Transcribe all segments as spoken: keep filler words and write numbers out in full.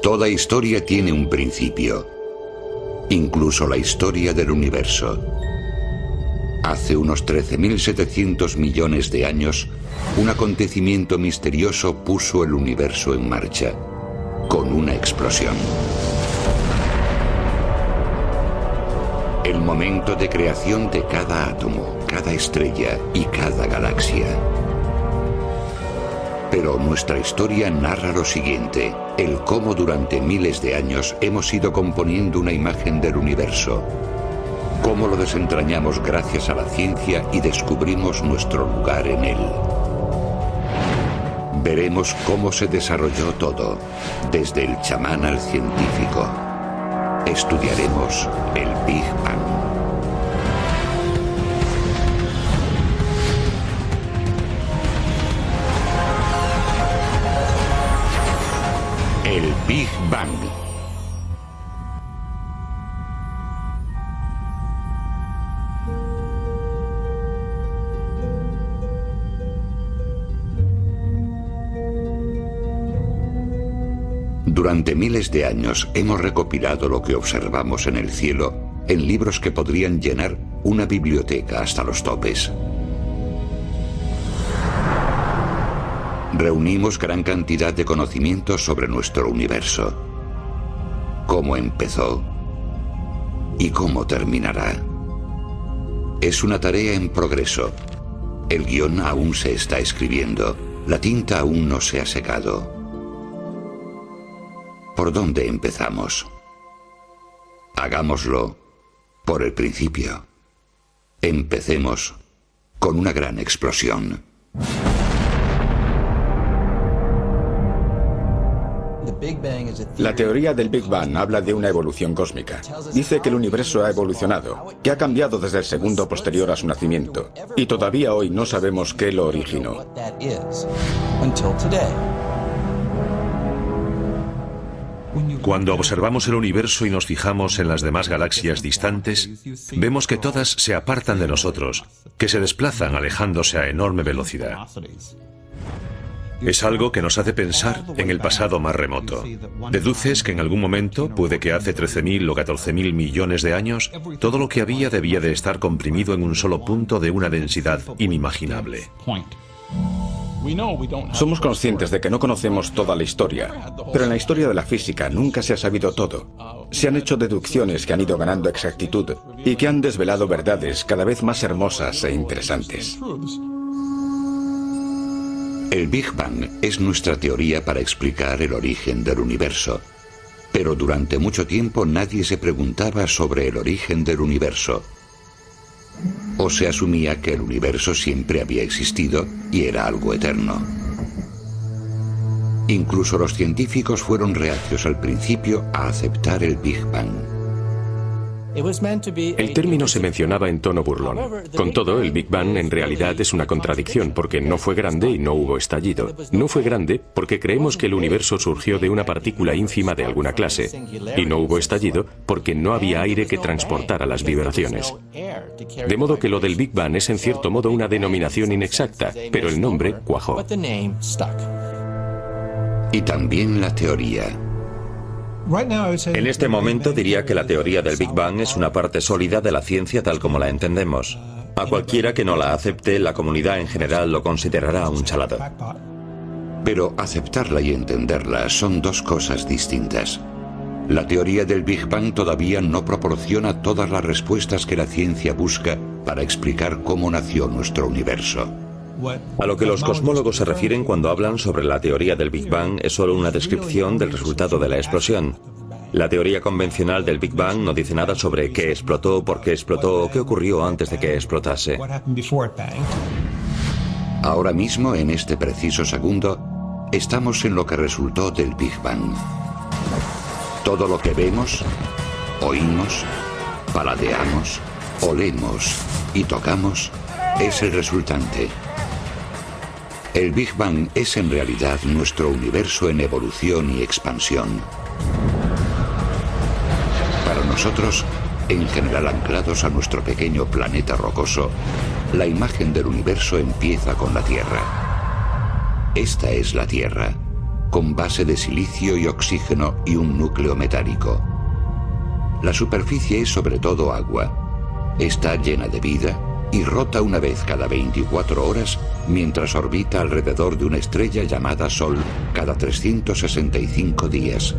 Toda historia tiene un principio, incluso la historia del universo. Hace unos trece mil setecientos millones de años, un acontecimiento misterioso puso el universo en marcha, con una explosión. El momento de creación de cada átomo, cada estrella y cada galaxia. Pero nuestra historia narra lo siguiente, el cómo durante miles de años hemos ido componiendo una imagen del universo, cómo lo desentrañamos gracias a la ciencia y descubrimos nuestro lugar en él. Veremos cómo se desarrolló todo, desde el chamán al científico. Estudiaremos el Big Bang. El Big Bang. Durante miles de años hemos recopilado lo que observamos en el cielo en libros que podrían llenar una biblioteca hasta los topes. Reunimos gran cantidad de conocimientos sobre nuestro universo, cómo empezó y cómo terminará. Es una tarea en progreso. El guión aún se está escribiendo, la tinta aún no se ha secado. ¿Por dónde empezamos? Hagámoslo por el principio. Empecemos con una gran explosión. La teoría del Big Bang habla de una evolución cósmica. Dice que el universo ha evolucionado, que ha cambiado desde el segundo posterior a su nacimiento, y todavía hoy no sabemos qué lo originó. Cuando observamos el universo y nos fijamos en las demás galaxias distantes, vemos que todas se apartan de nosotros, que se desplazan alejándose a enorme velocidad. Es algo que nos hace pensar en el pasado más remoto. Deduces que en algún momento, puede que hace trece mil o catorce mil millones de años, todo lo que había debía de estar comprimido en un solo punto de una densidad inimaginable. Somos conscientes de que no conocemos toda la historia, pero en la historia de la física nunca se ha sabido todo. Se han hecho deducciones que han ido ganando exactitud y que han desvelado verdades cada vez más hermosas e interesantes. El Big Bang es nuestra teoría para explicar el origen del universo. Pero durante mucho tiempo nadie se preguntaba sobre el origen del universo. O se asumía que el universo siempre había existido y era algo eterno. Incluso los científicos fueron reacios al principio a aceptar el Big Bang. El término se mencionaba en tono burlón. Con todo, el Big Bang en realidad es una contradicción porque no fue grande y no hubo estallido. No fue grande porque creemos que el universo surgió de una partícula ínfima de alguna clase. Y no hubo estallido porque no había aire que transportara las vibraciones. De modo que lo del Big Bang es en cierto modo una denominación inexacta, pero el nombre cuajó. Y también la teoría. En este momento diría que la teoría del Big Bang es una parte sólida de la ciencia tal como la entendemos. A cualquiera que no la acepte, la comunidad en general lo considerará un charlatán. Pero aceptarla y entenderla son dos cosas distintas. La teoría del Big Bang todavía no proporciona todas las respuestas que la ciencia busca para explicar cómo nació nuestro universo. A lo que los cosmólogos se refieren cuando hablan sobre la teoría del Big Bang es solo una descripción del resultado de la explosión. La teoría convencional del Big Bang no dice nada sobre qué explotó, por qué explotó o qué ocurrió antes de que explotase. Ahora mismo, en este preciso segundo, estamos en lo que resultó del Big Bang. Todo lo que vemos, oímos, paladeamos, olemos y tocamos es el resultante. El Big Bang es en realidad nuestro universo en evolución y expansión. Para nosotros, en general anclados a nuestro pequeño planeta rocoso, la imagen del universo empieza con la Tierra. Esta es la Tierra, con base de silicio y oxígeno y un núcleo metálico. La superficie es sobre todo agua. Está llena de vida y rota una vez cada veinticuatro horas mientras orbita alrededor de una estrella llamada Sol cada trescientos sesenta y cinco días.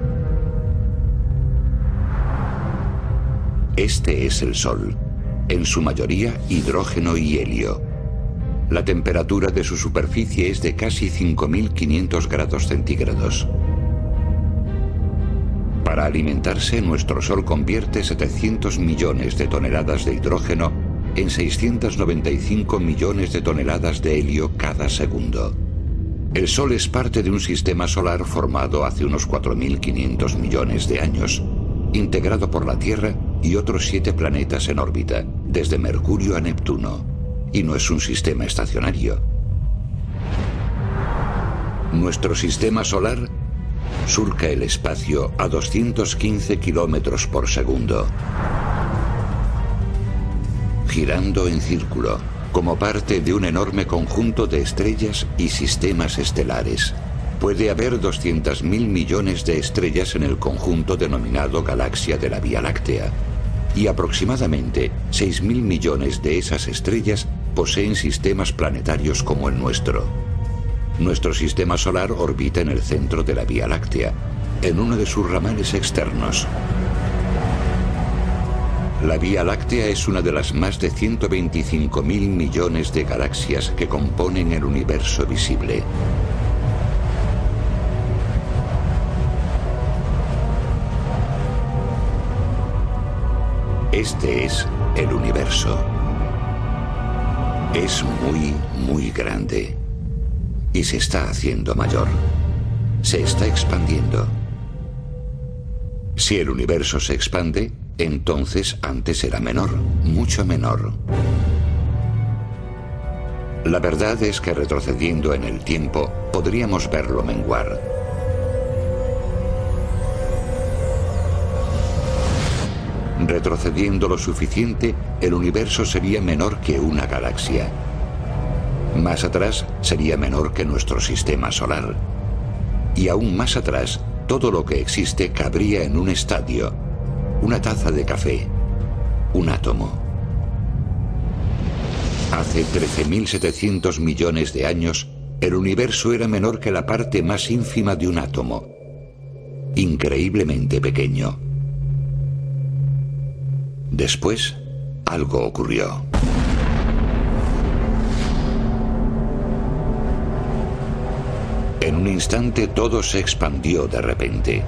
Este es el Sol, en su mayoría hidrógeno y helio. La temperatura de su superficie es de casi cinco mil quinientos grados centígrados. Para alimentarse, nuestro Sol convierte setecientos millones de toneladas de hidrógeno en seiscientos noventa y cinco millones de toneladas de helio cada segundo. El Sol es parte de un sistema solar formado hace unos cuatro mil quinientos millones de años, integrado por la Tierra y otros siete planetas en órbita, desde Mercurio a Neptuno, y no es un sistema estacionario. Nuestro sistema solar surca el espacio a doscientos quince kilómetros por segundo, girando en círculo, como parte de un enorme conjunto de estrellas y sistemas estelares. Puede haber doscientos mil millones de estrellas en el conjunto denominado galaxia de la Vía Láctea, y aproximadamente seis mil millones de esas estrellas poseen sistemas planetarios como el nuestro. Nuestro sistema solar orbita en el centro de la Vía Láctea, en uno de sus ramales externos. La Vía Láctea es una de las más de ciento veinticinco mil millones de galaxias que componen el universo visible. Este es el universo. Es muy, muy grande. Y se está haciendo mayor. Se está expandiendo. Si el universo se expande, entonces antes era menor, mucho menor. La verdad es que retrocediendo en el tiempo, podríamos verlo menguar. Retrocediendo lo suficiente, el universo sería menor que una galaxia. Más atrás sería menor que nuestro sistema solar. Y aún más atrás, todo lo que existe cabría en un estadio, una taza de café, un átomo. Hace trece mil setecientos millones de años, el universo era menor que la parte más ínfima de un átomo. Increíblemente pequeño. Después, algo ocurrió. En un instante todo se expandió de repente.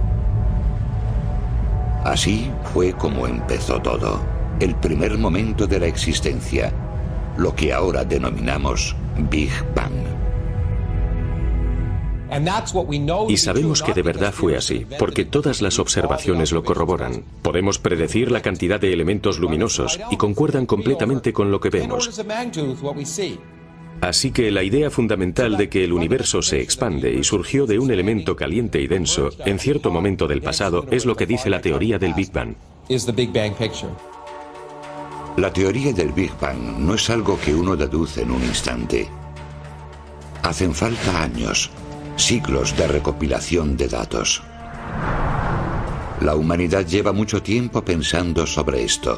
Así fue como empezó todo, el primer momento de la existencia, lo que ahora denominamos Big Bang. Y sabemos que de verdad fue así, porque todas las observaciones lo corroboran. Podemos predecir la cantidad de elementos luminosos y concuerdan completamente con lo que vemos. Así que la idea fundamental de que el universo se expande y surgió de un elemento caliente y denso en cierto momento del pasado es lo que dice la teoría del Big Bang. La teoría del Big Bang no es algo que uno deduce en un instante. Hacen falta años, siglos de recopilación de datos. La humanidad lleva mucho tiempo pensando sobre esto.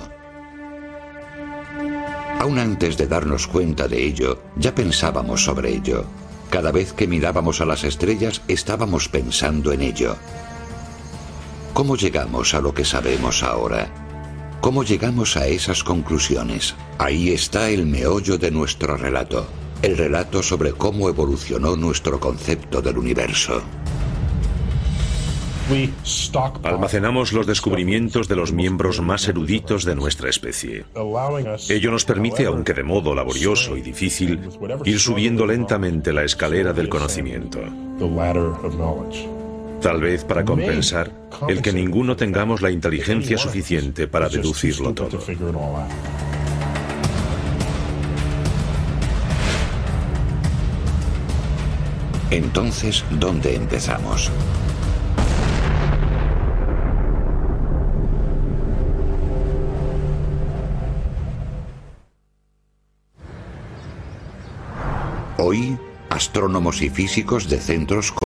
Aún antes de darnos cuenta de ello, ya pensábamos sobre ello. Cada vez que mirábamos a las estrellas, estábamos pensando en ello. ¿Cómo llegamos a lo que sabemos ahora? ¿Cómo llegamos a esas conclusiones? Ahí está el meollo de nuestro relato. El relato sobre cómo evolucionó nuestro concepto del universo. Almacenamos los descubrimientos de los miembros más eruditos de nuestra especie. Ello nos permite, aunque de modo laborioso y difícil, ir subiendo lentamente la escalera del conocimiento. Tal vez para compensar el que ninguno tengamos la inteligencia suficiente para deducirlo todo. Entonces, ¿dónde empezamos? Hoy, astrónomos y físicos de centros